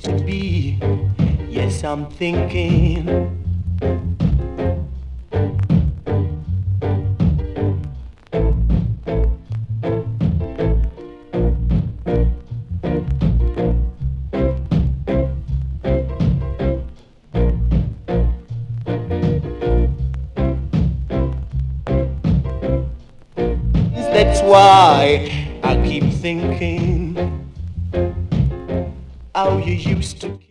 to be. Yes, I'm thinking. That's why I keep thinking how you used to.